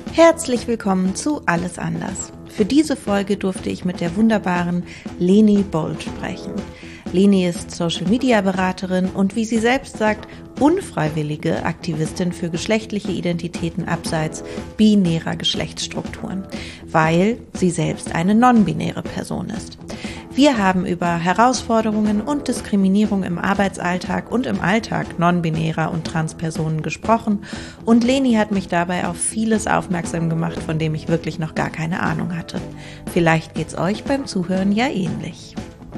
Herzlich willkommen zu Alles anders. Für diese Folge durfte ich mit der wunderbaren Leni Bold sprechen. Leni ist Social-Media-Beraterin und wie sie selbst sagt, unfreiwillige Aktivistin für geschlechtliche Identitäten abseits binärer Geschlechtsstrukturen, weil sie selbst eine non-binäre Person ist. Wir haben über Herausforderungen und Diskriminierung im Arbeitsalltag und im Alltag non-binärer und Transpersonen gesprochen und Leni hat mich dabei auf vieles aufmerksam gemacht, von dem ich wirklich noch gar keine Ahnung hatte. Vielleicht geht's euch beim Zuhören ja ähnlich.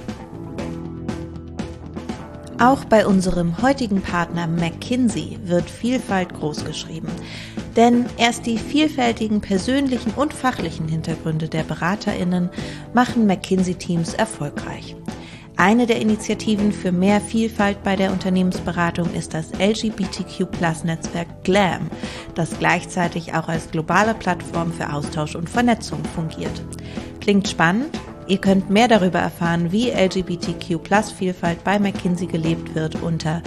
Auch bei unserem heutigen Partner McKinsey wird Vielfalt großgeschrieben. Denn erst die vielfältigen persönlichen und fachlichen Hintergründe der BeraterInnen machen McKinsey-Teams erfolgreich. Eine der Initiativen für mehr Vielfalt bei der Unternehmensberatung ist das LGBTQ+-Netzwerk GLAM, das gleichzeitig auch als globale Plattform für Austausch und Vernetzung fungiert. Klingt spannend? Ihr könnt mehr darüber erfahren, wie LGBTQ+-Vielfalt bei McKinsey gelebt wird unter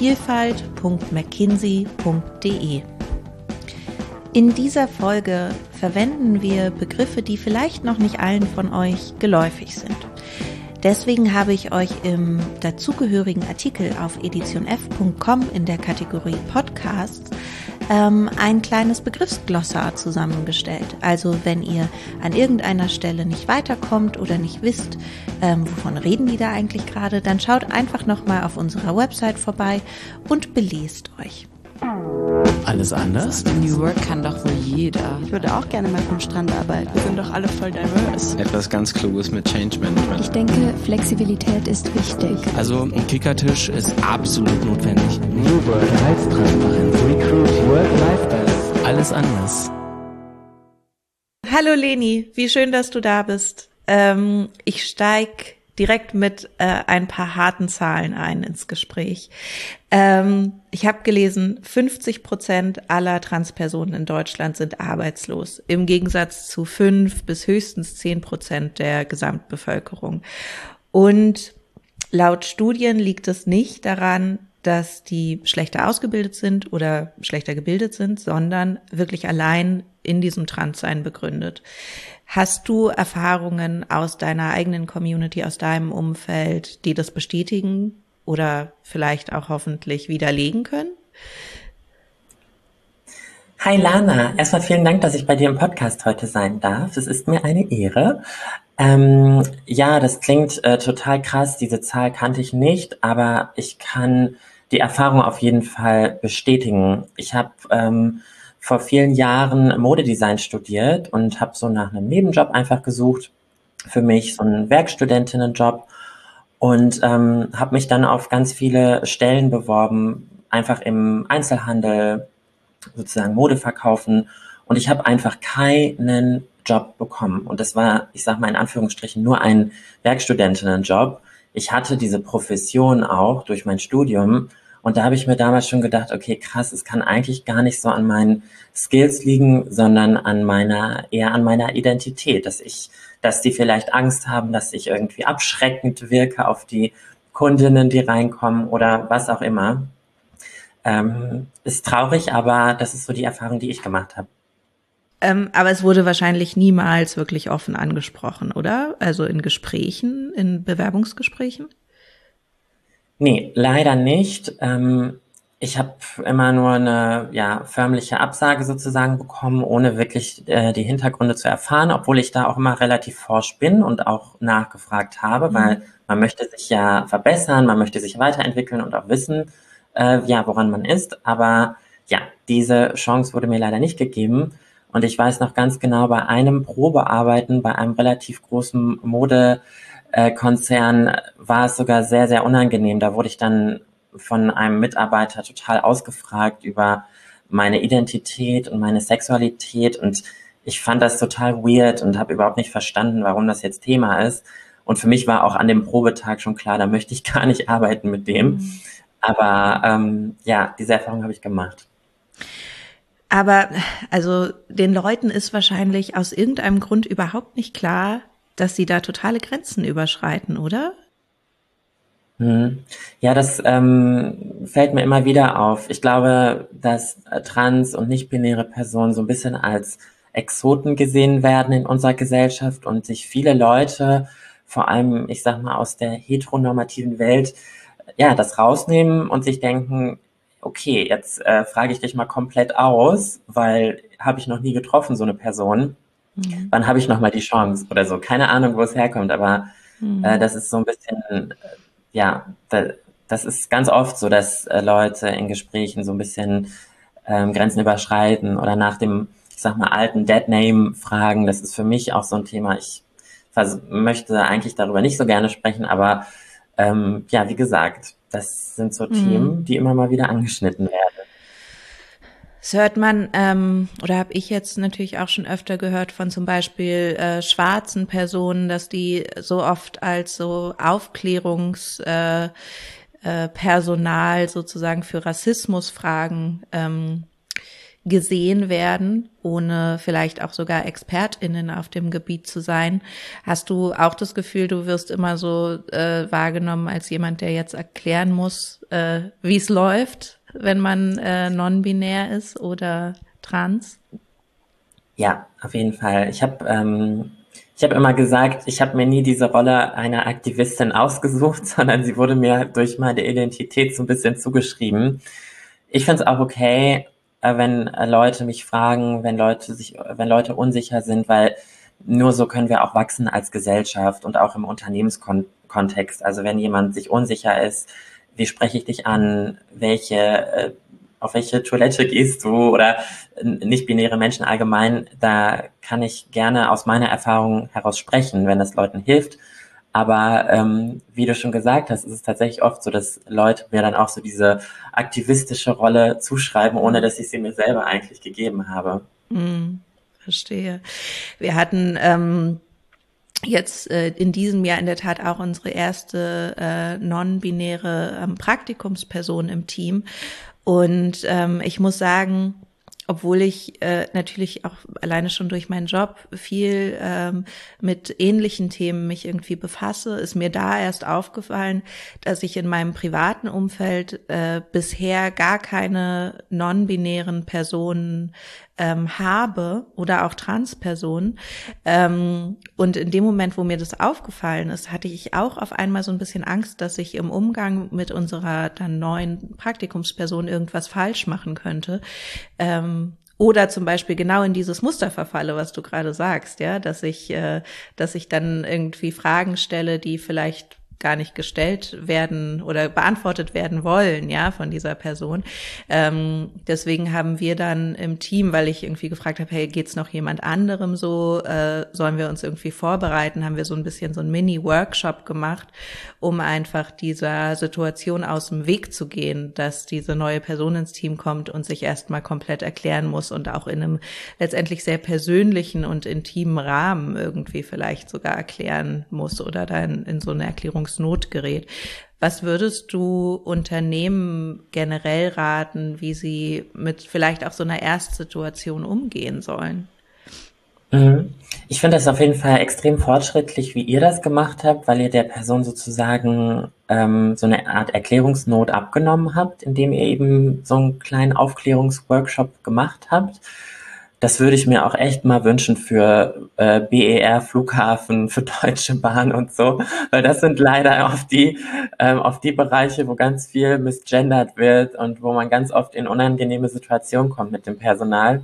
vielfalt.mckinsey.de. In dieser Folge verwenden wir Begriffe, die vielleicht noch nicht allen von euch geläufig sind. Deswegen habe ich euch im dazugehörigen Artikel auf editionf.com in der Kategorie Podcasts ein kleines Begriffsglossar zusammengestellt. Also wenn ihr an irgendeiner Stelle nicht weiterkommt oder nicht wisst, wovon reden die da eigentlich gerade, dann schaut einfach nochmal auf unserer Website vorbei und belest euch. Alles anders? New Work kann doch wohl jeder. Ich würde auch gerne mal vom Strand arbeiten. Wir sind doch alle voll diverse. Etwas ganz Kluges mit Change Management. Ich denke, Flexibilität ist wichtig. Also ein Kickertisch ist absolut notwendig. New Work, Gehaltstransparenz, Recruiting, Work-Life-Balance. Alles anders. Hallo Leni, wie schön, dass du da bist. Ich steig direkt mit ein paar harten Zahlen ein ins Gespräch. Ich habe gelesen, 50% aller Transpersonen in Deutschland sind arbeitslos, im Gegensatz zu 5 bis höchstens 10% der Gesamtbevölkerung. Und laut Studien liegt es nicht daran, dass die schlechter ausgebildet sind oder schlechter gebildet sind, sondern wirklich allein in diesem Transsein begründet. Hast du Erfahrungen aus deiner eigenen Community, aus deinem Umfeld, die das bestätigen oder vielleicht auch hoffentlich widerlegen können? Hi Lana, erstmal vielen Dank, dass ich bei dir im Podcast heute sein darf. Es ist mir eine Ehre. Ja, das klingt total krass. Diese Zahl kannte ich nicht, aber ich kann die Erfahrung auf jeden Fall bestätigen. Ich habe vor vielen Jahren Modedesign studiert und habe so nach einem Nebenjob einfach gesucht für mich, so einen Werkstudentinnenjob und habe mich dann auf ganz viele Stellen beworben, einfach im Einzelhandel, sozusagen Mode verkaufen und ich habe einfach keinen Job bekommen und das war, ich sag mal in Anführungsstrichen, nur ein Werkstudentinnenjob. Ich hatte diese Profession auch durch mein Studium. Und da habe ich mir damals schon gedacht, okay, krass, es kann eigentlich gar nicht so an meinen Skills liegen, sondern eher an meiner Identität, dass die vielleicht Angst haben, dass ich irgendwie abschreckend wirke auf die Kundinnen, die reinkommen oder was auch immer. Ist traurig, aber das ist so die Erfahrung, die ich gemacht habe. Aber es wurde wahrscheinlich niemals wirklich offen angesprochen, oder? Also in Gesprächen, in Bewerbungsgesprächen? Nee, leider nicht. Ich habe immer nur eine förmliche Absage sozusagen bekommen, ohne wirklich die Hintergründe zu erfahren, obwohl ich da auch immer relativ forsch bin und auch nachgefragt habe, weil man möchte sich ja verbessern, man möchte sich weiterentwickeln und auch wissen, woran man ist. Aber ja, diese Chance wurde mir leider nicht gegeben. Und ich weiß noch ganz genau, bei einem Probearbeiten, bei einem relativ großen Konzern war es sogar sehr, sehr unangenehm. Da wurde ich dann von einem Mitarbeiter total ausgefragt über meine Identität und meine Sexualität und ich fand das total weird und habe überhaupt nicht verstanden, warum das jetzt Thema ist. Und für mich war auch an dem Probetag schon klar, da möchte ich gar nicht arbeiten mit dem. Aber diese Erfahrung habe ich gemacht. Aber also den Leuten ist wahrscheinlich aus irgendeinem Grund überhaupt nicht klar, dass sie da totale Grenzen überschreiten, oder? Ja, das fällt mir immer wieder auf. Ich glaube, dass trans- und nicht-binäre Personen so ein bisschen als Exoten gesehen werden in unserer Gesellschaft und sich viele Leute, vor allem, ich sag mal, aus der heteronormativen Welt, ja, das rausnehmen und sich denken, okay, jetzt frage ich dich mal komplett aus, weil habe ich noch nie getroffen, so eine Person. Wann habe ich noch mal die Chance oder so? Keine Ahnung, wo es herkommt, aber das ist so ein bisschen, das ist ganz oft so, dass Leute in Gesprächen so ein bisschen Grenzen überschreiten oder nach dem, ich sag mal, alten Dead Name fragen. Das ist für mich auch so ein Thema. Ich möchte eigentlich darüber nicht so gerne sprechen, aber wie gesagt, das sind so Themen, die immer mal wieder angeschnitten werden. Das hört man, oder habe ich jetzt natürlich auch schon öfter gehört von zum Beispiel schwarzen Personen, dass die so oft als so Aufklärungspersonal sozusagen für Rassismusfragen gesehen werden, ohne vielleicht auch sogar ExpertInnen auf dem Gebiet zu sein. Hast du auch das Gefühl, du wirst immer so wahrgenommen als jemand, der jetzt erklären muss, wie es läuft, wenn man non-binär ist oder trans? Ja, auf jeden Fall. Ich habe immer gesagt, ich habe mir nie diese Rolle einer Aktivistin ausgesucht, sondern sie wurde mir durch meine Identität so ein bisschen zugeschrieben. Ich finde es auch okay, wenn Leute mich fragen, wenn Leute unsicher sind, weil nur so können wir auch wachsen als Gesellschaft und auch im Unternehmenskontext. Also wenn jemand sich unsicher ist, wie spreche ich dich an, auf welche Toilette gehst du oder nicht-binäre Menschen allgemein, da kann ich gerne aus meiner Erfahrung heraus sprechen, wenn das Leuten hilft. Aber wie du schon gesagt hast, ist es tatsächlich oft so, dass Leute mir dann auch so diese aktivistische Rolle zuschreiben, ohne dass ich sie mir selber eigentlich gegeben habe. Verstehe. Wir hatten jetzt in diesem Jahr in der Tat auch unsere erste non-binäre Praktikumsperson im Team. Und ich muss sagen, obwohl ich natürlich auch alleine schon durch meinen Job viel mit ähnlichen Themen mich irgendwie befasse, ist mir da erst aufgefallen, dass ich in meinem privaten Umfeld bisher gar keine non-binären Personen habe oder auch Transpersonen. Und in dem Moment, wo mir das aufgefallen ist, hatte ich auch auf einmal so ein bisschen Angst, dass ich im Umgang mit unserer dann neuen Praktikumsperson irgendwas falsch machen könnte. Oder zum Beispiel genau in dieses Muster verfalle, was du gerade sagst, ja, dass ich dann irgendwie Fragen stelle, die vielleicht gar nicht gestellt werden oder beantwortet werden wollen, ja, von dieser Person. Deswegen haben wir dann im Team, weil ich irgendwie gefragt habe, hey, geht's noch jemand anderem so? Sollen wir uns irgendwie vorbereiten? Haben wir so ein bisschen so einen Mini-Workshop gemacht, um einfach dieser Situation aus dem Weg zu gehen, dass diese neue Person ins Team kommt und sich erstmal komplett erklären muss und auch in einem letztendlich sehr persönlichen und intimen Rahmen irgendwie vielleicht sogar erklären muss oder dann in so eine Erklärungsnot gerät. Was würdest du Unternehmen generell raten, wie sie mit vielleicht auch so einer Erstsituation umgehen sollen? Ich finde das auf jeden Fall extrem fortschrittlich, wie ihr das gemacht habt, weil ihr der Person sozusagen so eine Art Erklärungsnot abgenommen habt, indem ihr eben so einen kleinen Aufklärungsworkshop gemacht habt. Das würde ich mir auch echt mal wünschen für BER, Flughafen, für Deutsche Bahn und so, weil das sind leider auf die Bereiche, wo ganz viel misgendert wird und wo man ganz oft in unangenehme Situationen kommt mit dem Personal.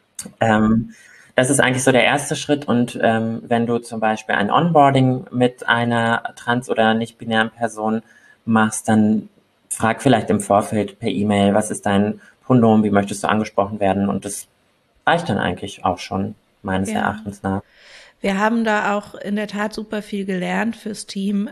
Das ist eigentlich so der erste Schritt und wenn du zum Beispiel ein Onboarding mit einer trans- oder nicht-binären Person machst, dann frag vielleicht im Vorfeld per E-Mail, was ist dein Pronomen, wie möchtest du angesprochen werden, und das reicht dann eigentlich auch schon, meines Erachtens nach. Wir haben da auch in der Tat super viel gelernt fürs Team.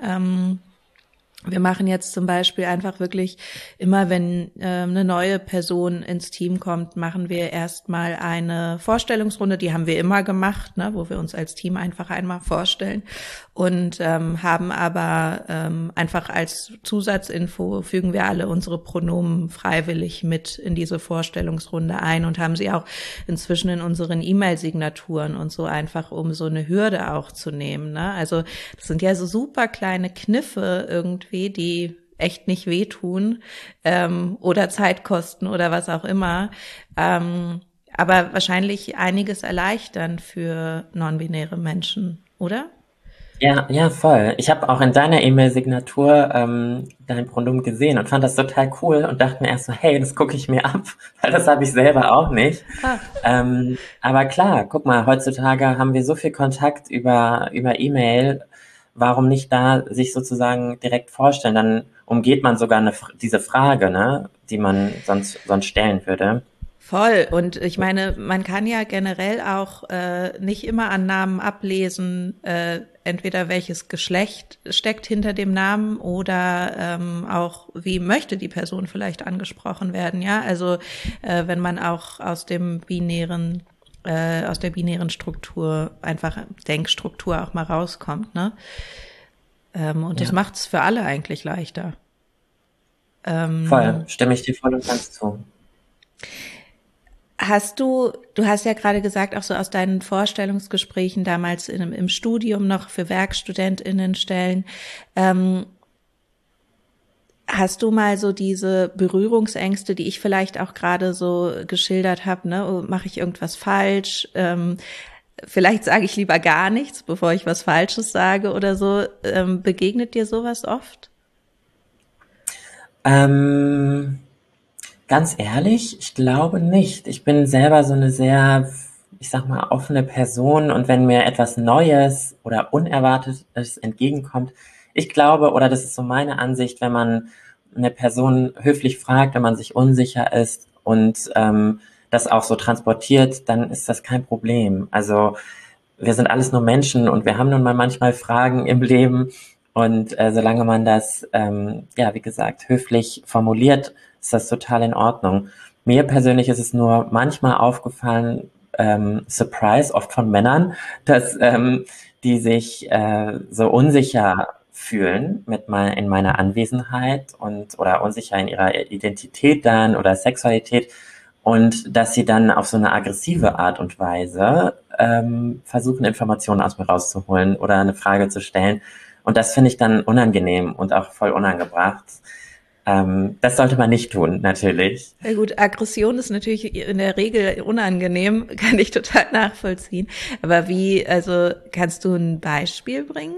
Wir machen jetzt zum Beispiel einfach wirklich immer, wenn eine neue Person ins Team kommt, machen wir erstmal eine Vorstellungsrunde. Die haben wir immer gemacht, ne, wo wir uns als Team einfach einmal vorstellen und haben aber einfach als Zusatzinfo fügen wir alle unsere Pronomen freiwillig mit in diese Vorstellungsrunde ein und haben sie auch inzwischen in unseren E-Mail-Signaturen und so, einfach um so eine Hürde auch zu nehmen, ne? Also das sind ja so super kleine Kniffe irgendwie, die echt nicht wehtun oder Zeit kosten oder was auch immer. aber wahrscheinlich einiges erleichtern für non-binäre Menschen, oder? Ja, ja, voll. Ich habe auch in deiner E-Mail-Signatur dein Pronomen gesehen und fand das total cool und dachte mir erst so, hey, das gucke ich mir ab, weil das habe ich selber auch nicht. Ah. Aber klar, guck mal, heutzutage haben wir so viel Kontakt über E-Mail. Warum nicht da sich sozusagen direkt vorstellen? Dann umgeht man sogar diese Frage, ne, die man sonst stellen würde. Voll. Und ich meine, man kann ja generell auch nicht immer an Namen ablesen, entweder welches Geschlecht steckt hinter dem Namen oder auch, wie möchte die Person vielleicht angesprochen werden, ja? Also wenn man auch aus der binären Struktur, einfach Denkstruktur auch mal rauskommt, ne? Und das macht es für alle eigentlich leichter. Voll, stimme ich dir voll und ganz zu. Du hast ja gerade gesagt, auch so aus deinen Vorstellungsgesprächen damals im Studium noch für WerkstudentInnenstellen, hast du mal so diese Berührungsängste, die ich vielleicht auch gerade so geschildert habe, ne? Oh, mache ich irgendwas falsch? Vielleicht sage ich lieber gar nichts, bevor ich was Falsches sage oder so. Begegnet dir sowas oft? Ganz ehrlich, ich glaube nicht. Ich bin selber so eine sehr, ich sag mal, offene Person und wenn mir etwas Neues oder Unerwartetes entgegenkommt, ich glaube, oder das ist so meine Ansicht, wenn man eine Person höflich fragt, wenn man sich unsicher ist und das auch so transportiert, dann ist das kein Problem. Also wir sind alles nur Menschen und wir haben nun mal manchmal Fragen im Leben und solange man das, wie gesagt, höflich formuliert, ist das total in Ordnung. Mir persönlich ist es nur manchmal aufgefallen, Surprise, oft von Männern, dass die sich so unsicher fühlen in meiner Anwesenheit oder unsicher in ihrer Identität dann oder Sexualität und dass sie dann auf so eine aggressive Art und Weise versuchen, Informationen aus mir rauszuholen oder eine Frage zu stellen. Und das finde ich dann unangenehm und auch voll unangebracht. Das sollte man nicht tun, natürlich. Ja gut, Aggression ist natürlich in der Regel unangenehm, kann ich total nachvollziehen. Aber kannst du ein Beispiel bringen?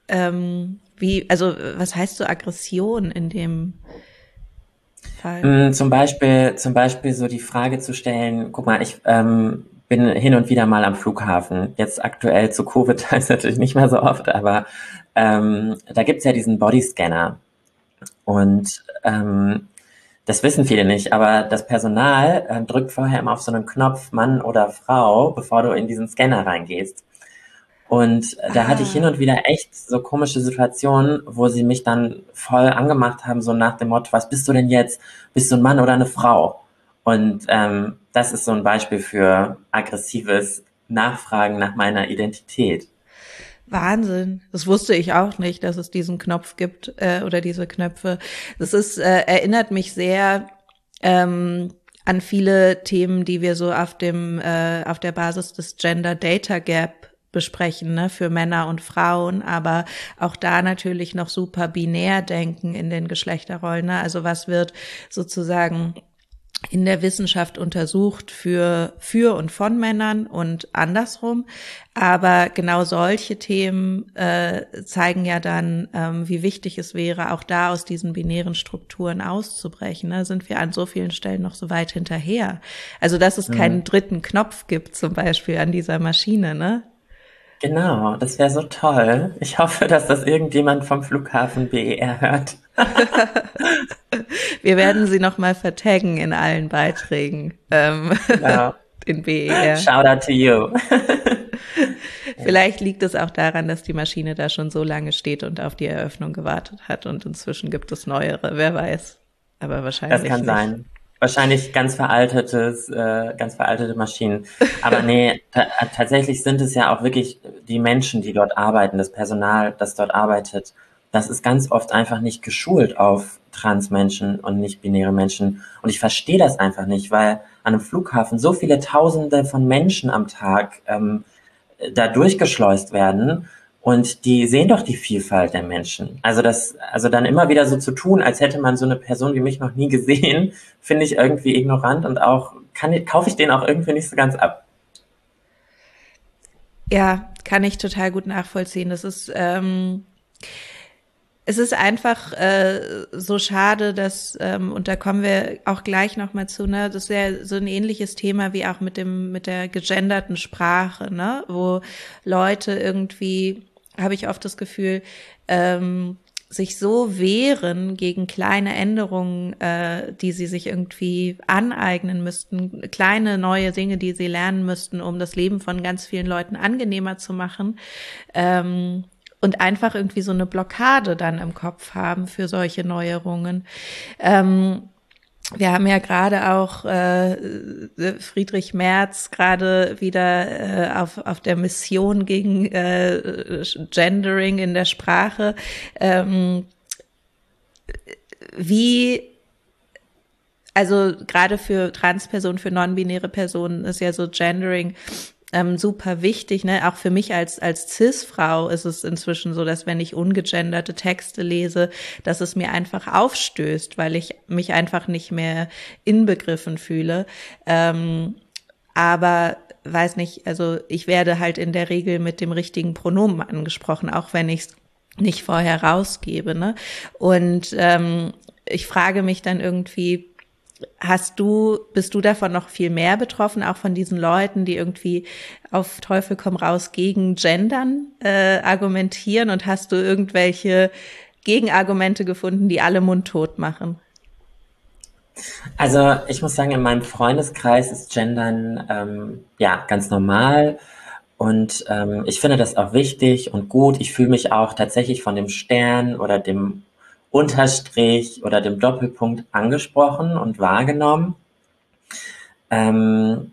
Was heißt so Aggression in dem Fall? Zum Beispiel so die Frage zu stellen, guck mal, ich bin hin und wieder mal am Flughafen. Jetzt aktuell zu Covid heißt natürlich nicht mehr so oft, aber da gibt's ja diesen Bodyscanner. Und das wissen viele nicht, aber das Personal drückt vorher immer auf so einen Knopf, Mann oder Frau, bevor du in diesen Scanner reingehst. Und da hatte ich hin und wieder echt so komische Situationen, wo sie mich dann voll angemacht haben, so nach dem Motto, was bist du denn jetzt? Bist du ein Mann oder eine Frau? Und das ist so ein Beispiel für aggressives Nachfragen nach meiner Identität. Wahnsinn. Das wusste ich auch nicht, dass es diesen Knopf gibt oder diese Knöpfe. Das erinnert mich sehr an viele Themen, die wir so auf der Basis des Gender Data Gap besprechen, ne, für Männer und Frauen, aber auch da natürlich noch super binär denken in den Geschlechterrollen, ne? Also was wird sozusagen in der Wissenschaft untersucht für und von Männern und andersrum. Aber genau solche Themen zeigen ja dann, wie wichtig es wäre, auch da aus diesen binären Strukturen auszubrechen. Da sind wir an so vielen Stellen noch so weit hinterher. Also dass es keinen dritten Knopf gibt, zum Beispiel an dieser Maschine, ne? Genau, das wäre so toll. Ich hoffe, dass das irgendjemand vom Flughafen BER hört. Wir werden sie noch mal vertaggen in allen Beiträgen. Genau. In BER. Shout out to you. Vielleicht liegt es auch daran, dass die Maschine da schon so lange steht und auf die Eröffnung gewartet hat und inzwischen gibt es neuere, wer weiß. Aber wahrscheinlich Das kann nicht. sein. Wahrscheinlich ganz veraltete Maschinen. Aber nee, tatsächlich sind es ja auch wirklich die Menschen, die dort arbeiten, das Personal, das dort arbeitet. Das ist ganz oft einfach nicht geschult auf Transmenschen und nicht-binäre Menschen. Und ich verstehe das einfach nicht, weil an einem Flughafen so viele Tausende von Menschen am Tag da durchgeschleust werden. Und die sehen doch die Vielfalt der Menschen. Also dann immer wieder so zu tun, als hätte man so eine Person wie mich noch nie gesehen, finde ich irgendwie ignorant und auch kaufe ich den auch irgendwie nicht so ganz ab. Ja, kann ich total gut nachvollziehen. Das ist, es ist einfach so schade, dass, und da kommen wir auch gleich nochmal zu, ne, das ist ja so ein ähnliches Thema wie auch mit der gegenderten Sprache, ne, wo Leute irgendwie, habe ich oft das Gefühl, sich so wehren gegen kleine Änderungen, die sie sich irgendwie aneignen müssten, kleine neue Dinge, die sie lernen müssten, um das Leben von ganz vielen Leuten angenehmer zu machen, und einfach irgendwie so eine Blockade dann im Kopf haben für solche Neuerungen. Wir haben ja gerade auch Friedrich Merz gerade wieder auf der Mission gegen Gendering in der Sprache. Also gerade für Transpersonen, für non-binäre Personen ist ja so Gendering super wichtig, ne? Auch für mich als Cis-Frau ist es inzwischen so, dass wenn ich ungegenderte Texte lese, dass es mir einfach aufstößt, weil ich mich einfach nicht mehr inbegriffen fühle. Aber weiß nicht, also ich werde halt in der Regel mit dem richtigen Pronomen angesprochen, auch wenn ich es nicht vorher rausgebe, ne? Und ich frage mich dann irgendwie, bist du davon noch viel mehr betroffen, auch von diesen Leuten, die irgendwie auf Teufel komm raus gegen Gendern argumentieren, und hast du irgendwelche Gegenargumente gefunden, die alle mundtot machen? Also ich muss sagen, in meinem Freundeskreis ist Gendern ja ganz normal, und ich finde das auch wichtig und gut. Ich fühle mich auch tatsächlich von dem Stern oder dem Unterstrich oder dem Doppelpunkt angesprochen und wahrgenommen. Ein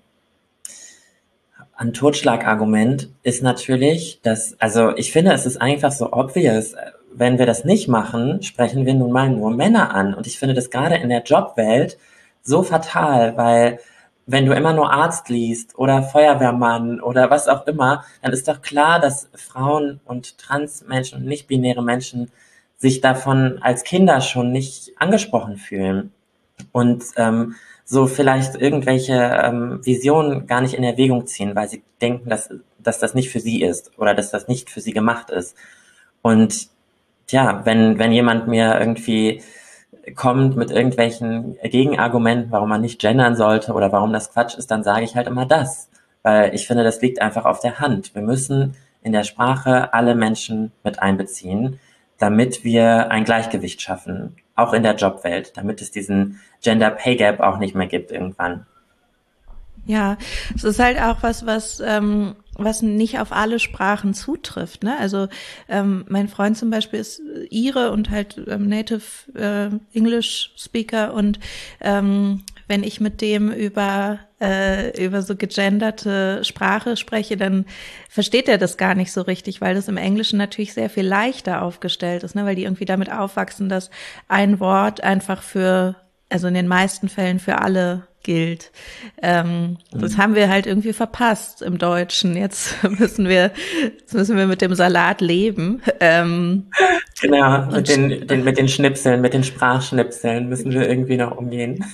Totschlagargument ist natürlich, also ich finde, es ist einfach so obvious, wenn wir das nicht machen, sprechen wir nun mal nur Männer an. Und ich finde das gerade in der Jobwelt so fatal, weil wenn du immer nur Arzt liest oder Feuerwehrmann oder was auch immer, dann ist doch klar, dass Frauen und Transmenschen und nicht-binäre Menschen sich davon als Kinder schon nicht angesprochen fühlen und so vielleicht irgendwelche Visionen gar nicht in Erwägung ziehen, weil sie denken, dass das nicht für sie ist oder dass das nicht für sie gemacht ist. Und ja, wenn jemand mir irgendwie kommt mit irgendwelchen Gegenargumenten, warum man nicht gendern sollte oder warum das Quatsch ist, dann sage ich halt immer das, weil ich finde, das liegt einfach auf der Hand. Wir müssen in der Sprache alle Menschen mit einbeziehen, damit wir ein Gleichgewicht schaffen, auch in der Jobwelt, damit es diesen Gender Pay Gap auch nicht mehr gibt irgendwann. Ja, es ist halt auch was nicht auf alle Sprachen zutrifft, ne? Also mein Freund zum Beispiel ist Ire und halt Native English Speaker, und wenn ich mit dem über so gegenderte Sprache spreche, dann versteht er das gar nicht so richtig, weil das im Englischen natürlich sehr viel leichter aufgestellt ist, ne? Weil die irgendwie damit aufwachsen, dass ein Wort einfach also in den meisten Fällen für alle gilt. Das haben wir halt irgendwie verpasst im Deutschen. Jetzt müssen wir mit dem Salat leben. Genau, mit den Schnipseln, mit den Sprachschnipseln müssen wir irgendwie noch umgehen.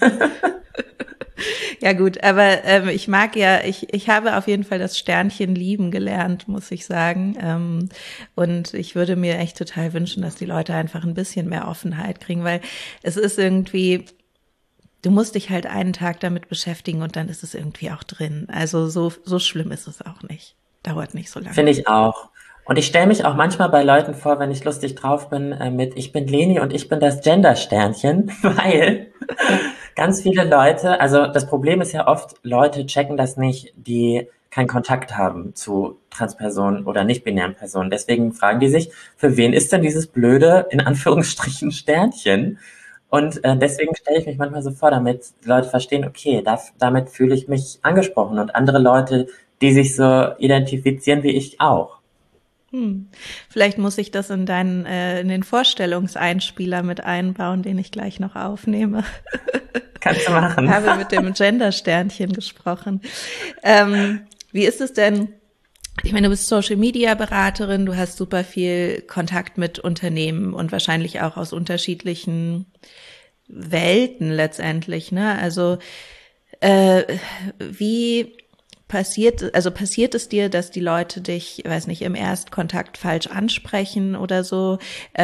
Ja gut, aber ich mag ja, ich habe auf jeden Fall das Sternchen lieben gelernt, muss ich sagen. Und ich würde mir echt total wünschen, dass die Leute einfach ein bisschen mehr Offenheit kriegen, weil es ist irgendwie, du musst dich halt einen Tag damit beschäftigen und dann ist es irgendwie auch drin. Also so schlimm ist es auch nicht. Dauert nicht so lange. Finde ich auch. Und ich stelle mich auch manchmal bei Leuten vor, wenn ich lustig drauf bin, ich bin Leni und ich bin das Gender-Sternchen, weil ganz viele Leute, also das Problem ist ja oft, Leute checken das nicht, die keinen Kontakt haben zu Transpersonen oder nicht-binären Personen. Deswegen fragen die sich, für wen ist denn dieses blöde, in Anführungsstrichen, Sternchen? Und deswegen stelle ich mich manchmal so vor, damit Leute verstehen, okay, damit fühle ich mich angesprochen, und andere Leute, die sich so identifizieren wie ich auch. Vielleicht muss ich das in den Vorstellungseinspieler mit einbauen, den ich gleich noch aufnehme. Kannst du machen. Ich habe mit dem Gender-Sternchen gesprochen. Wie ist es denn? Ich meine, du bist Social-Media-Beraterin, du hast super viel Kontakt mit Unternehmen und wahrscheinlich auch aus unterschiedlichen Welten letztendlich, ne? Also Wie passiert es dir, dass die Leute dich, weiß nicht, im Erstkontakt falsch ansprechen oder so?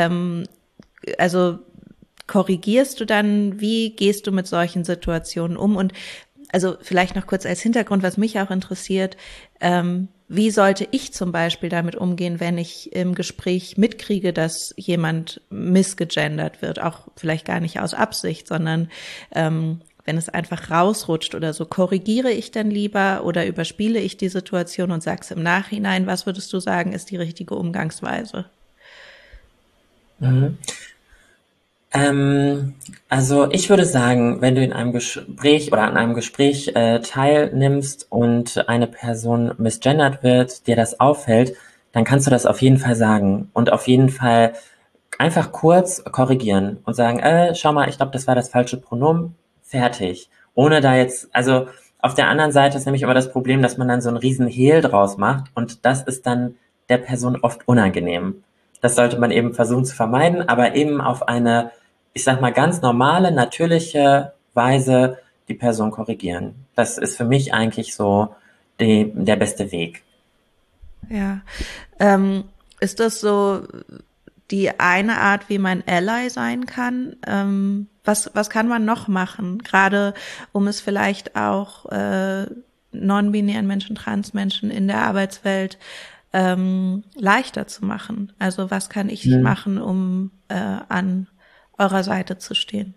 Also korrigierst du dann, wie gehst du mit solchen Situationen um? Und also vielleicht noch kurz als Hintergrund, was mich auch interessiert, wie sollte ich zum Beispiel damit umgehen, wenn ich im Gespräch mitkriege, dass jemand missgegendert wird, auch vielleicht gar nicht aus Absicht, sondern wenn es einfach rausrutscht oder so, korrigiere ich dann lieber oder überspiele ich die Situation und sag's im Nachhinein? Was würdest du sagen, ist die richtige Umgangsweise? Mhm. Also ich würde sagen, wenn du in einem Gespräch oder an einem Gespräch teilnimmst und eine Person misgendert wird, dir das auffällt, dann kannst du das auf jeden Fall sagen und auf jeden Fall einfach kurz korrigieren und sagen, schau mal, ich glaube, das war das falsche Pronomen, fertig. Ohne da jetzt, also auf der anderen Seite ist nämlich immer das Problem, dass man dann so einen riesen Hehl draus macht und das ist dann der Person oft unangenehm. Das sollte man eben versuchen zu vermeiden, aber eben auf eine, ich sag mal, ganz normale, natürliche Weise die Person korrigieren. Das ist für mich eigentlich so der beste Weg. Ja. Ist das so die eine Art, wie man Ally sein kann? Was kann man noch machen? Gerade um es vielleicht auch non-binären Menschen, Transmenschen in der Arbeitswelt leichter zu machen. Also was kann ich machen, um an eurer Seite zu stehen?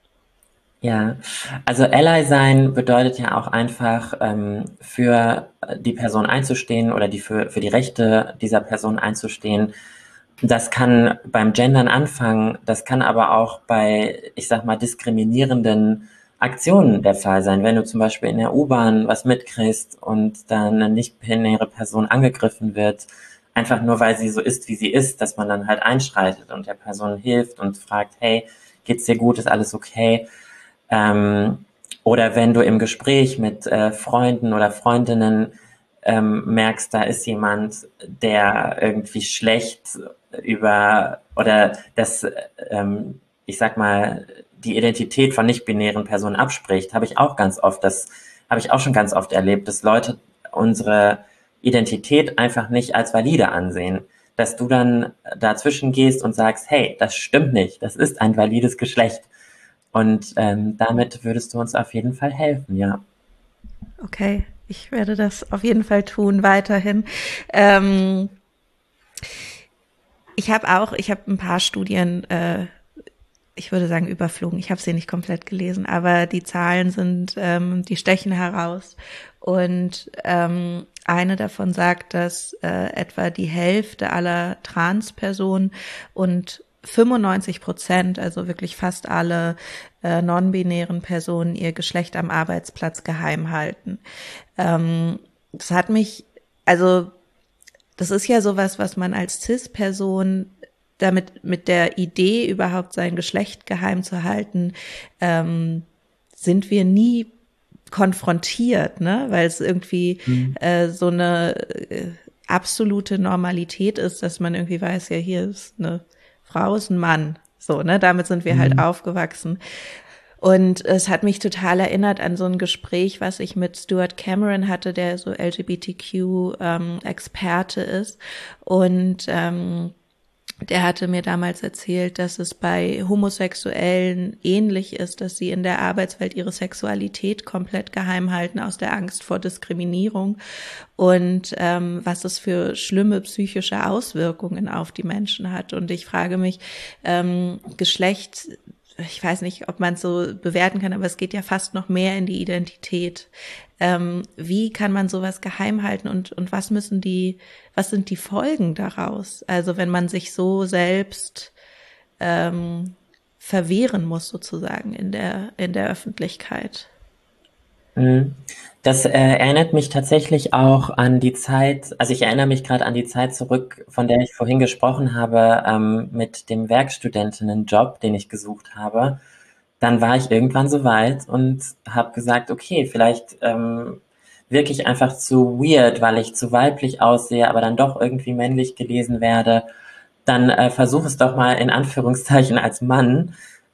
Ja, also Ally sein bedeutet ja auch einfach für die Person einzustehen oder für die Rechte dieser Person einzustehen. Das kann beim Gendern anfangen, das kann aber auch bei, ich sag mal, diskriminierenden Aktionen der Fall sein. Wenn du zum Beispiel in der U-Bahn was mitkriegst und dann eine nicht-binäre Person angegriffen wird, einfach nur weil sie so ist, wie sie ist, dass man dann halt einschreitet und der Person hilft und fragt, hey, geht's dir gut, ist alles okay? Oder wenn du im Gespräch mit Freunden oder Freundinnen merkst, da ist jemand, der irgendwie schlecht über oder das, ich sag mal, die Identität von nicht-binären Personen abspricht, habe ich auch schon ganz oft erlebt, dass Leute unsere Identität einfach nicht als valide ansehen. Dass du dann dazwischen gehst und sagst, hey, das stimmt nicht, das ist ein valides Geschlecht. Und damit würdest du uns auf jeden Fall helfen, ja. Okay, ich werde das auf jeden Fall tun, weiterhin. Ich habe ein paar Studien, ich würde sagen, überflogen. Ich habe sie nicht komplett gelesen, aber die Zahlen die stechen heraus. Und eine davon sagt, dass etwa die Hälfte aller Transpersonen und 95%, also wirklich fast alle non-binären Personen, ihr Geschlecht am Arbeitsplatz geheim halten. Das hat mich, also das ist ja sowas, was man als Cis-Person damit mit der Idee, überhaupt sein Geschlecht geheim zu halten, sind wir nie konfrontiert, ne? Weil es irgendwie so eine absolute Normalität ist, dass man irgendwie weiß, ja, hier ist eine Frau, ist ein Mann. So, ne? Damit sind wir halt aufgewachsen. Und es hat mich total erinnert an so ein Gespräch, was ich mit Stuart Cameron hatte, der so LGBTQ-Experte ist. Und der hatte mir damals erzählt, dass es bei Homosexuellen ähnlich ist, dass sie in der Arbeitswelt ihre Sexualität komplett geheim halten aus der Angst vor Diskriminierung und was es für schlimme psychische Auswirkungen auf die Menschen hat. Und ich frage mich, Geschlecht, ich weiß nicht, ob man es so bewerten kann, aber es geht ja fast noch mehr in die Identität. Wie kann man sowas geheim halten und was sind die Folgen daraus? Also wenn man sich so selbst verwehren muss sozusagen in der Öffentlichkeit. Das erinnert mich tatsächlich auch an die Zeit, also ich erinnere mich gerade an die Zeit zurück, von der ich vorhin gesprochen habe, mit dem Werkstudentinnenjob, den ich gesucht habe. Dann war ich irgendwann so weit und habe gesagt, okay, vielleicht wirke ich einfach zu weird, weil ich zu weiblich aussehe, aber dann doch irgendwie männlich gelesen werde. Dann versuch es doch mal in Anführungszeichen als Mann.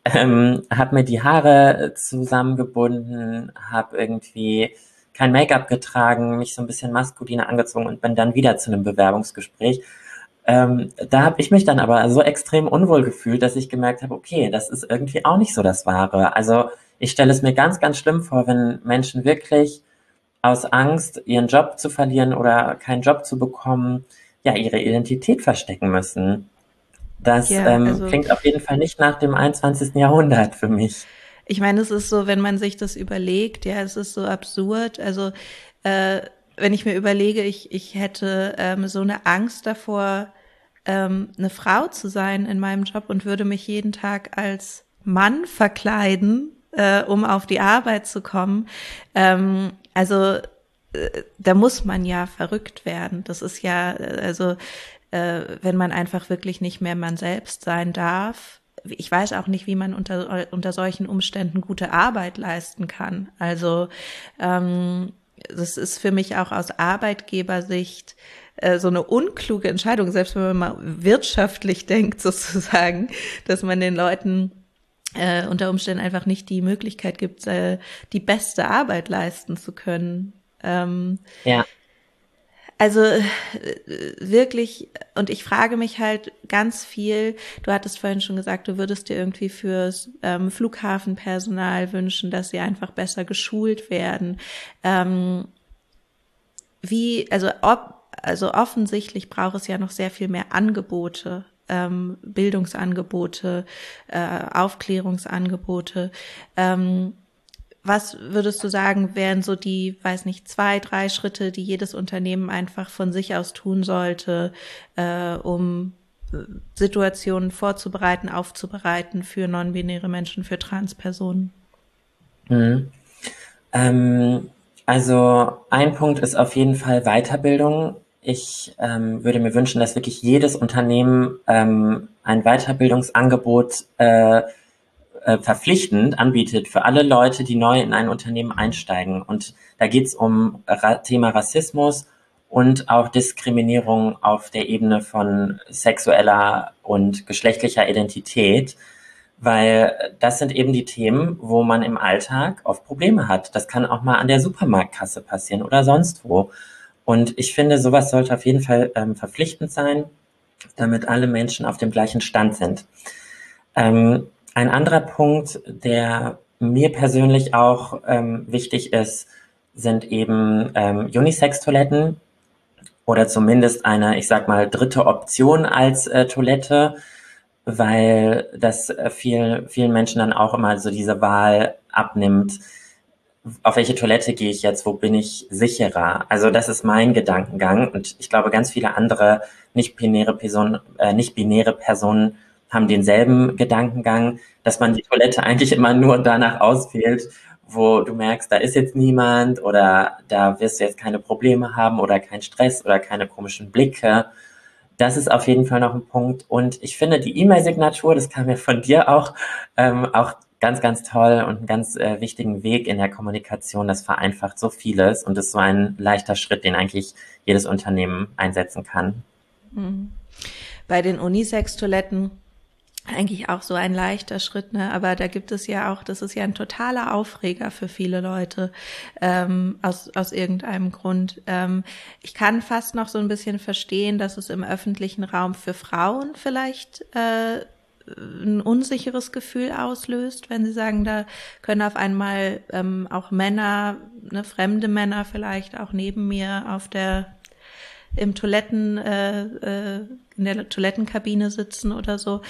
habe mir die Haare zusammengebunden, habe irgendwie kein Make-up getragen, mich so ein bisschen maskuliner angezogen und bin dann wieder zu einem Bewerbungsgespräch. Da habe ich mich dann aber so extrem unwohl gefühlt, dass ich gemerkt habe, okay, das ist irgendwie auch nicht so das Wahre. Also ich stelle es mir ganz, ganz schlimm vor, wenn Menschen wirklich aus Angst, ihren Job zu verlieren oder keinen Job zu bekommen, ja, ihre Identität verstecken müssen. Das Ja, also klingt auf jeden Fall nicht nach dem 21. Jahrhundert für mich. ich meine, es ist so, wenn man sich das überlegt, ja, es ist so absurd. Also wenn ich mir überlege, ich hätte so eine Angst davor, eine Frau zu sein in meinem Job und würde mich jeden Tag als Mann verkleiden, um auf die Arbeit zu kommen. Also da muss man ja verrückt werden. Das ist ja, also wenn man einfach wirklich nicht mehr man selbst sein darf. Ich weiß auch nicht, wie man unter solchen Umständen gute Arbeit leisten kann. Also das ist für mich auch aus Arbeitgebersicht so eine unkluge Entscheidung, selbst wenn man mal wirtschaftlich denkt sozusagen, dass man den Leuten unter Umständen einfach nicht die Möglichkeit gibt, die beste Arbeit leisten zu können. Ja. Also wirklich, und ich frage mich halt ganz viel, du hattest vorhin schon gesagt, du würdest dir irgendwie fürs Flughafenpersonal wünschen, dass sie einfach besser geschult werden. Also offensichtlich braucht es ja noch sehr viel mehr Angebote, Bildungsangebote, Aufklärungsangebote. Was würdest du sagen, wären so die, weiß nicht, 2, 3 Schritte, die jedes Unternehmen einfach von sich aus tun sollte, um Situationen vorzubereiten, aufzubereiten für non-binäre Menschen, für Transpersonen? Mhm. Also ein Punkt ist auf jeden Fall Weiterbildung. Ich würde mir wünschen, dass wirklich jedes Unternehmen ein Weiterbildungsangebot verpflichtend anbietet für alle Leute, die neu in ein Unternehmen einsteigen. Und da geht es um Thema Rassismus und auch Diskriminierung auf der Ebene von sexueller und geschlechtlicher Identität, weil das sind eben die Themen, wo man im Alltag oft Probleme hat. Das kann auch mal an der Supermarktkasse passieren oder sonst wo. Und ich finde, sowas sollte auf jeden Fall verpflichtend sein, damit alle Menschen auf dem gleichen Stand sind. Ein anderer Punkt, der mir persönlich auch wichtig ist, sind eben Unisex-Toiletten oder zumindest eine, ich sag mal, dritte Option als Toilette, weil das vielen Menschen dann auch immer so diese Wahl abnimmt, auf welche Toilette gehe ich jetzt, wo bin ich sicherer? Also das ist mein Gedankengang und ich glaube, ganz viele andere nicht-binäre Personen haben denselben Gedankengang, dass man die Toilette eigentlich immer nur danach auswählt, wo du merkst, da ist jetzt niemand oder da wirst du jetzt keine Probleme haben oder keinen Stress oder keine komischen Blicke. Das ist auf jeden Fall noch ein Punkt. Und ich finde die E-Mail-Signatur, das kam ja von dir auch ganz, ganz toll und einen ganz wichtigen Weg in der Kommunikation. Das vereinfacht so vieles und ist so ein leichter Schritt, den eigentlich jedes Unternehmen einsetzen kann. Bei den Unisex-Toiletten eigentlich auch so ein leichter Schritt, ne? Aber da gibt es ja auch, das ist ja ein totaler Aufreger für viele Leute, aus irgendeinem Grund. Ich kann fast noch so ein bisschen verstehen, dass es im öffentlichen Raum für Frauen vielleicht ein unsicheres Gefühl auslöst, wenn sie sagen, da können auf einmal auch Männer, ne, fremde Männer vielleicht auch neben mir in der Toilettenkabine sitzen oder so.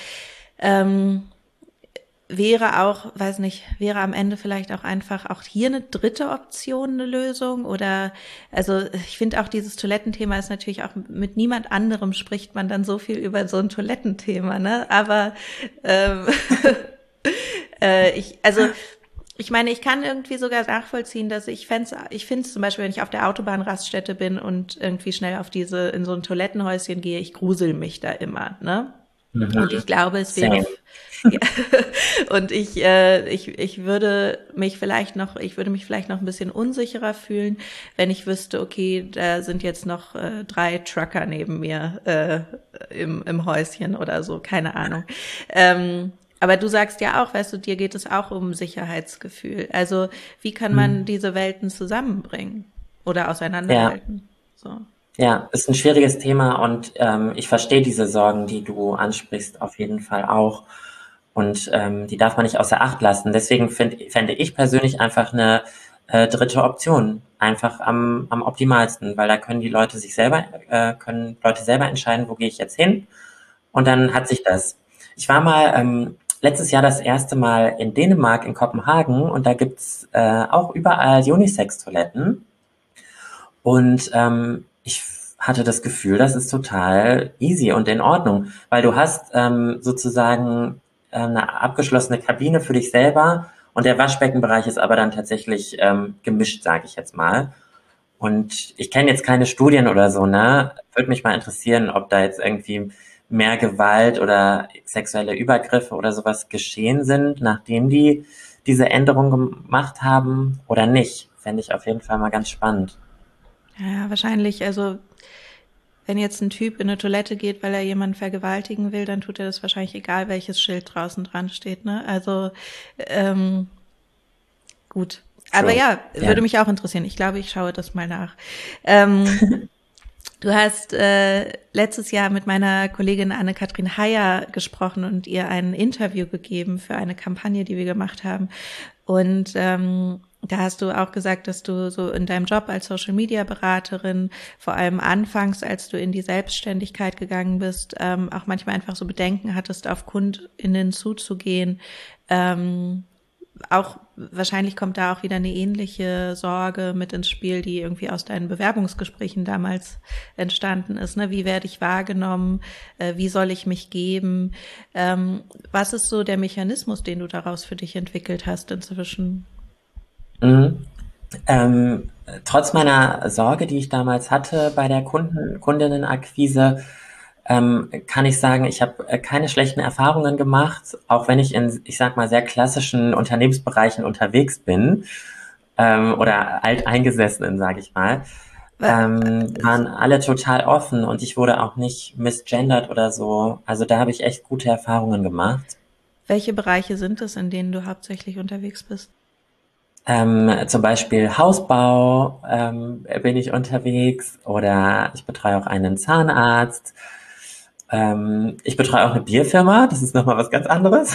Wäre am Ende vielleicht auch einfach auch hier eine dritte Option eine Lösung oder, also ich finde auch dieses Toilettenthema ist natürlich auch, mit niemand anderem spricht man dann so viel über so ein Toilettenthema, ne, aber ich meine, ich kann irgendwie sogar nachvollziehen, dass ich finde es zum Beispiel, wenn ich auf der Autobahnraststätte bin und irgendwie schnell in so ein Toilettenhäuschen gehe, ich grusel mich da immer, ne? Und ich glaube, es wäre, ja, und ich würde mich vielleicht noch ein bisschen unsicherer fühlen, wenn ich wüsste, okay, da sind jetzt noch 3 Trucker neben mir im Häuschen oder so, keine Ahnung. Aber du sagst ja auch, weißt du, dir geht es auch um Sicherheitsgefühl. Also wie kann man diese Welten zusammenbringen oder auseinanderhalten? So. Ja, ist ein schwieriges Thema und ich verstehe diese Sorgen, die du ansprichst, auf jeden Fall auch. Und die darf man nicht außer Acht lassen. Deswegen fände ich persönlich einfach eine dritte Option einfach am optimalsten, weil da können Leute selber entscheiden, wo gehe ich jetzt hin. Und dann hat sich das. Ich war mal letztes Jahr das erste Mal in Dänemark, in Kopenhagen, und da gibt's auch überall Unisex-Toiletten. Und ich hatte das Gefühl, das ist total easy und in Ordnung, weil du hast sozusagen eine abgeschlossene Kabine für dich selber und der Waschbeckenbereich ist aber dann tatsächlich gemischt, sage ich jetzt mal. Und ich kenne jetzt keine Studien oder so, ne? Würde mich mal interessieren, ob da jetzt irgendwie mehr Gewalt oder sexuelle Übergriffe oder sowas geschehen sind, nachdem die diese Änderung gemacht haben oder nicht. Fände ich auf jeden Fall mal ganz spannend. Ja, wahrscheinlich, also wenn jetzt ein Typ in eine Toilette geht, weil er jemanden vergewaltigen will, dann tut er das wahrscheinlich egal, welches Schild draußen dran steht, ne? Also gut. Aber ja, würde mich auch interessieren. Ich glaube, ich schaue das mal nach. Du hast letztes Jahr mit meiner Kollegin Anne-Kathrin Heyer gesprochen und ihr ein Interview gegeben für eine Kampagne, die wir gemacht haben. Und da hast du auch gesagt, dass du so in deinem Job als Social-Media-Beraterin, vor allem anfangs, als du in die Selbstständigkeit gegangen bist, auch manchmal einfach so Bedenken hattest, auf KundInnen zuzugehen. Auch wahrscheinlich kommt da auch wieder eine ähnliche Sorge mit ins Spiel, die irgendwie aus deinen Bewerbungsgesprächen damals entstanden ist. Ne? Wie werde ich wahrgenommen? Wie soll ich mich geben? Was ist so der Mechanismus, den du daraus für dich entwickelt hast inzwischen? Trotz meiner Sorge, die ich damals hatte bei der Kundinnenakquise, kann ich sagen, ich habe keine schlechten Erfahrungen gemacht, auch wenn ich in, ich sag mal, sehr klassischen Unternehmensbereichen unterwegs bin, oder Alteingesessenen, sage ich mal, waren alle total offen und ich wurde auch nicht misgendert oder so. Also da habe ich echt gute Erfahrungen gemacht. Welche Bereiche sind es, in denen du hauptsächlich unterwegs bist? Zum Beispiel Hausbau bin ich unterwegs oder ich betreue auch einen Zahnarzt. Ich betreue auch eine Bierfirma, das ist nochmal was ganz anderes.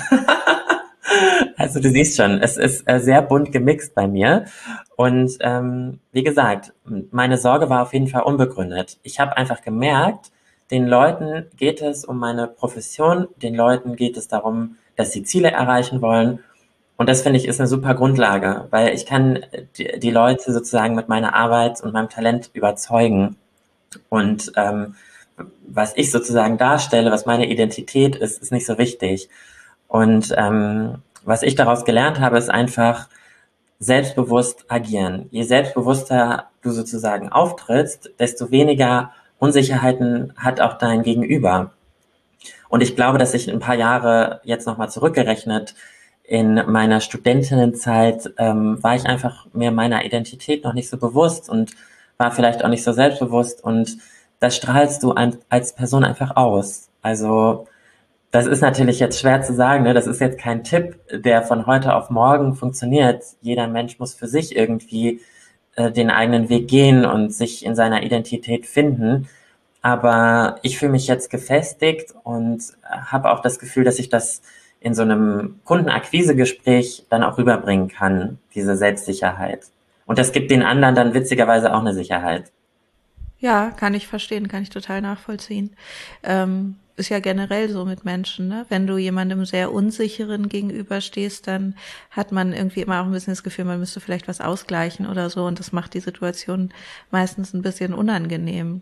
Also du siehst schon, es ist sehr bunt gemixt bei mir. Und wie gesagt, meine Sorge war auf jeden Fall unbegründet. Ich habe einfach gemerkt, den Leuten geht es um meine Profession, den Leuten geht es darum, dass sie Ziele erreichen wollen. Und das finde ich ist eine super Grundlage, weil ich kann die Leute sozusagen mit meiner Arbeit und meinem Talent überzeugen. Und was ich sozusagen darstelle, was meine Identität ist, ist nicht so wichtig. Und was ich daraus gelernt habe, ist einfach selbstbewusst agieren. Je selbstbewusster du sozusagen auftrittst, desto weniger Unsicherheiten hat auch dein Gegenüber. Und ich glaube, dass ich ein paar Jahre jetzt nochmal zurückgerechnet in meiner Studentinnenzeit war ich einfach mir meiner Identität noch nicht so bewusst und war vielleicht auch nicht so selbstbewusst und das strahlst du als Person einfach aus. Also das ist natürlich jetzt schwer zu sagen, ne? Das ist jetzt kein Tipp, der von heute auf morgen funktioniert. Jeder Mensch muss für sich irgendwie den eigenen Weg gehen und sich in seiner Identität finden. Aber ich fühle mich jetzt gefestigt und habe auch das Gefühl, dass ich das in so einem Kundenakquisegespräch dann auch rüberbringen kann, diese Selbstsicherheit. Und das gibt den anderen dann witzigerweise auch eine Sicherheit. Ja, kann ich verstehen, kann ich total nachvollziehen. Ist ja generell so mit Menschen, ne? Wenn du jemandem sehr Unsicheren gegenüberstehst, dann hat man irgendwie immer auch ein bisschen das Gefühl, man müsste vielleicht was ausgleichen oder so und das macht die Situation meistens ein bisschen unangenehm.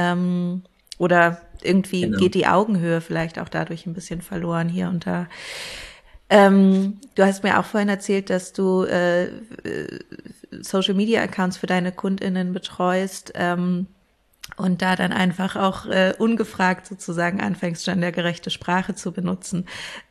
Oder irgendwie geht die Augenhöhe vielleicht auch dadurch ein bisschen verloren hier und da. Du hast mir auch vorhin erzählt, dass du Social-Media-Accounts für deine KundInnen betreust und da dann einfach auch ungefragt sozusagen anfängst, gendergerechte Sprache zu benutzen.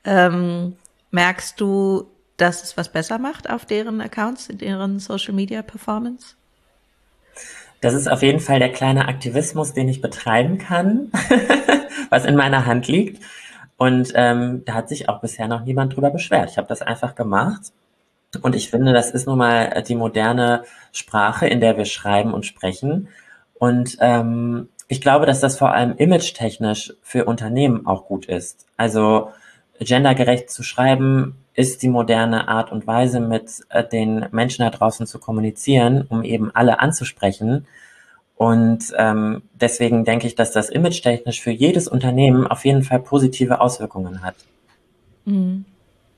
Merkst du, dass es was besser macht auf deren Accounts, in deren Social-Media-Performance? Das ist auf jeden Fall der kleine Aktivismus, den ich betreiben kann, was in meiner Hand liegt. Und da hat sich auch bisher noch niemand drüber beschwert. Ich habe das einfach gemacht. Und ich finde, das ist nun mal die moderne Sprache, in der wir schreiben und sprechen. Und ich glaube, dass das vor allem image-technisch für Unternehmen auch gut ist. Also gendergerecht zu schreiben ist die moderne Art und Weise, mit den Menschen da draußen zu kommunizieren, um eben alle anzusprechen. Und deswegen denke ich, dass das image-technisch für jedes Unternehmen auf jeden Fall positive Auswirkungen hat. Mhm.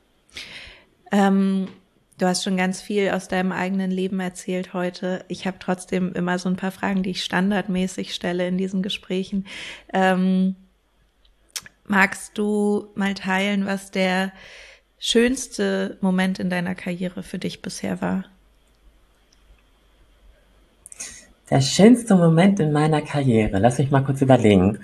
Du hast schon ganz viel aus deinem eigenen Leben erzählt heute. Ich habe trotzdem immer so ein paar Fragen, die ich standardmäßig stelle in diesen Gesprächen. Magst du mal teilen, was der schönste Moment in deiner Karriere für dich bisher war? Der schönste Moment in meiner Karriere, lass mich mal kurz überlegen.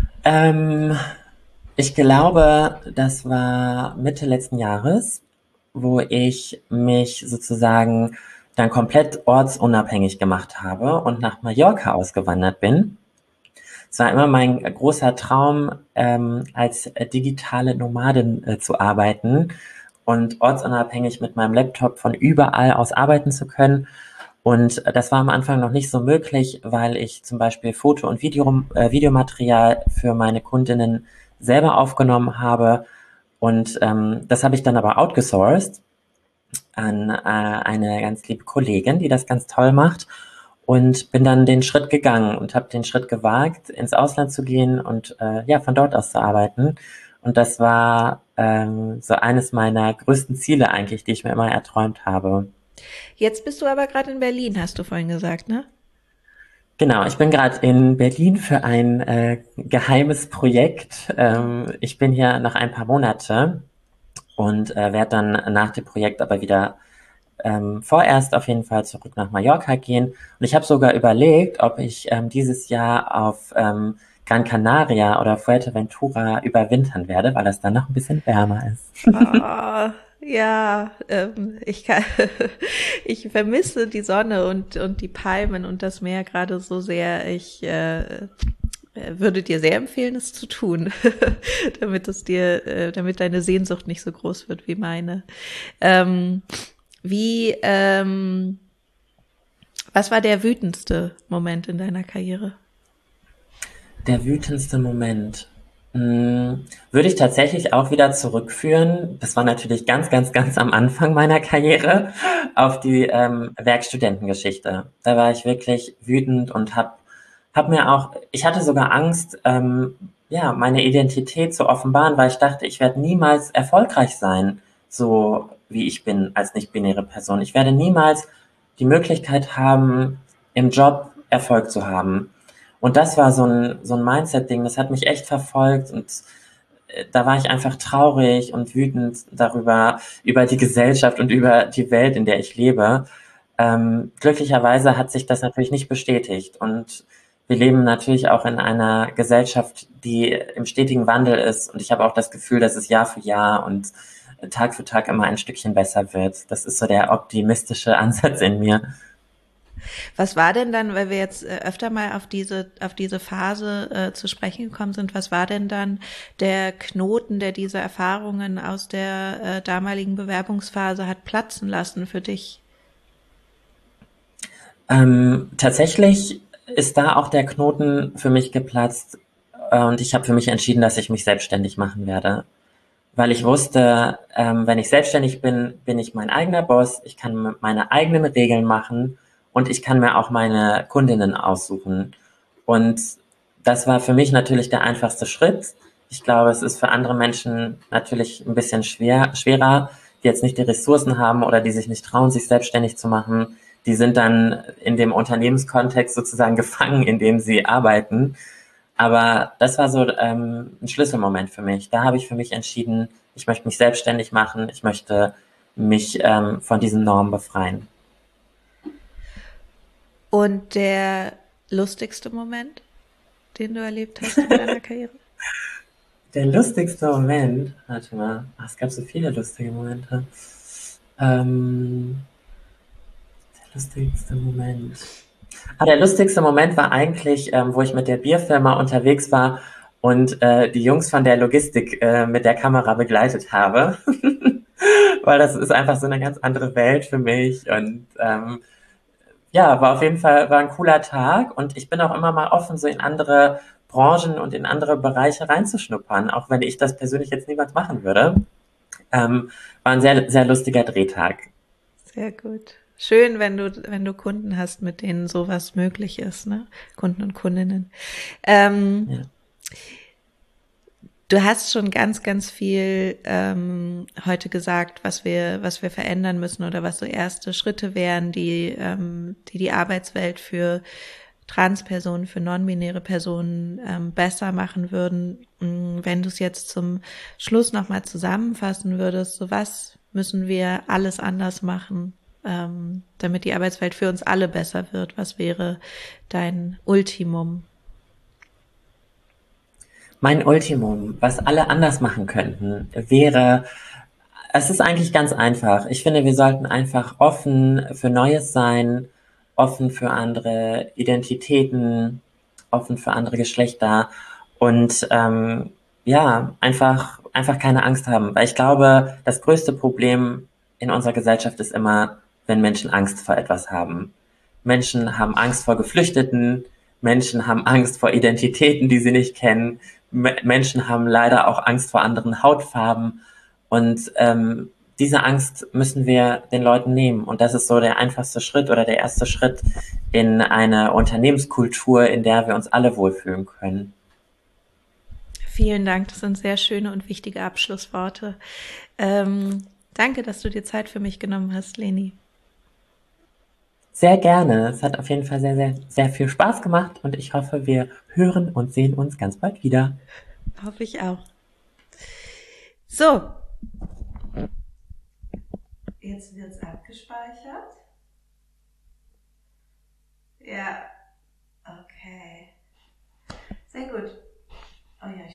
Ich glaube, das war Mitte letzten Jahres, wo ich mich sozusagen dann komplett ortsunabhängig gemacht habe und nach Mallorca ausgewandert bin. Es war immer mein großer Traum, als digitale Nomadin zu arbeiten und ortsunabhängig mit meinem Laptop von überall aus arbeiten zu können. Und das war am Anfang noch nicht so möglich, weil ich zum Beispiel Foto- und Videomaterial für meine Kundinnen selber aufgenommen habe. Und das habe ich dann aber outgesourced an eine ganz liebe Kollegin, die das ganz toll macht. Und bin dann den Schritt gegangen und habe den Schritt gewagt, ins Ausland zu gehen und von dort aus zu arbeiten. Und das war so eines meiner größten Ziele eigentlich, die ich mir immer erträumt habe. Jetzt bist du aber gerade in Berlin, hast du vorhin gesagt, ne? Genau, ich bin gerade in Berlin für ein geheimes Projekt. Ich bin hier noch ein paar Monate und werde dann nach dem Projekt aber wieder vorerst auf jeden Fall zurück nach Mallorca gehen. Und ich habe sogar überlegt, ob ich dieses Jahr auf Gran Canaria oder Fuerteventura überwintern werde, weil das dann noch ein bisschen wärmer ist. Oh, ja, ich vermisse die Sonne und die Palmen und das Meer gerade so sehr. Ich würde dir sehr empfehlen, es zu tun, damit deine Sehnsucht nicht so groß wird wie meine. Was war der wütendste Moment in deiner Karriere? Der wütendste Moment. Würde ich tatsächlich auch wieder zurückführen. Das war natürlich ganz, ganz, ganz am Anfang meiner Karriere auf die Werkstudentengeschichte. Da war ich wirklich wütend und ich hatte sogar Angst, meine Identität zu offenbaren, weil ich dachte, ich werde niemals erfolgreich sein, so wie ich bin als nicht-binäre Person. Ich werde niemals die Möglichkeit haben, im Job Erfolg zu haben. Und das war so ein Mindset-Ding, das hat mich echt verfolgt und da war ich einfach traurig und wütend über die Gesellschaft und über die Welt, in der ich lebe. Glücklicherweise hat sich das natürlich nicht bestätigt und wir leben natürlich auch in einer Gesellschaft, die im stetigen Wandel ist und ich habe auch das Gefühl, dass es Jahr für Jahr und Tag für Tag immer ein Stückchen besser wird. Das ist so der optimistische Ansatz in mir. Was war denn dann, weil wir jetzt öfter mal auf diese Phase zu sprechen gekommen sind, was war denn dann der Knoten, der diese Erfahrungen aus der damaligen Bewerbungsphase hat platzen lassen für dich? Tatsächlich ist da auch der Knoten für mich geplatzt und ich habe für mich entschieden, dass ich mich selbstständig machen werde. Weil ich wusste, wenn ich selbstständig bin, bin ich mein eigener Boss, ich kann meine eigenen Regeln machen und ich kann mir auch meine Kundinnen aussuchen. Und das war für mich natürlich der einfachste Schritt. Ich glaube, es ist für andere Menschen natürlich ein bisschen schwerer, die jetzt nicht die Ressourcen haben oder die sich nicht trauen, sich selbstständig zu machen. Die sind dann in dem Unternehmenskontext sozusagen gefangen, in dem sie arbeiten. Aber das war so ein Schlüsselmoment für mich. Da habe ich für mich entschieden, ich möchte mich selbstständig machen, ich möchte mich von diesen Normen befreien. Und der lustigste Moment, den du erlebt hast in deiner Karriere? Der lustigste Moment, warte mal, es gab so viele lustige Momente. Der lustigste Moment. Der lustigste Moment war eigentlich, wo ich mit der Bierfirma unterwegs war und die Jungs von der Logistik mit der Kamera begleitet habe. Weil das ist einfach so eine ganz andere Welt für mich und ja, war auf jeden Fall war ein cooler Tag und ich bin auch immer mal offen, so in andere Branchen und in andere Bereiche reinzuschnuppern, auch wenn ich das persönlich jetzt niemals machen würde. War ein sehr, sehr lustiger Drehtag. Sehr gut. Schön, wenn du Kunden hast, mit denen sowas möglich ist, ne? Kunden und Kundinnen. Ja. Du hast schon ganz, ganz viel heute gesagt, was wir verändern müssen oder was so erste Schritte wären, die die Arbeitswelt für Transpersonen, für non-binäre Personen besser machen würden. Wenn du es jetzt zum Schluss nochmal zusammenfassen würdest, so was müssen wir alles anders machen, damit die Arbeitswelt für uns alle besser wird? Was wäre dein Ultimum? Mein Ultimum, was alle anders machen könnten, wäre, es ist eigentlich ganz einfach. Ich finde, wir sollten einfach offen für Neues sein, offen für andere Identitäten, offen für andere Geschlechter und ja, einfach keine Angst haben. Weil ich glaube, das größte Problem in unserer Gesellschaft ist immer, wenn Menschen Angst vor etwas haben. Menschen haben Angst vor Geflüchteten, Menschen haben Angst vor Identitäten, die sie nicht kennen. Menschen haben leider auch Angst vor anderen Hautfarben und diese Angst müssen wir den Leuten nehmen und das ist so der einfachste Schritt oder der erste Schritt in eine Unternehmenskultur, in der wir uns alle wohlfühlen können. Vielen Dank, das sind sehr schöne und wichtige Abschlussworte. Danke, dass du dir Zeit für mich genommen hast, Leni. Sehr gerne. Es hat auf jeden Fall sehr, sehr, sehr viel Spaß gemacht und ich hoffe, wir hören und sehen uns ganz bald wieder. Hoffe ich auch. So. Jetzt wird's abgespeichert. Ja. Okay. Sehr gut.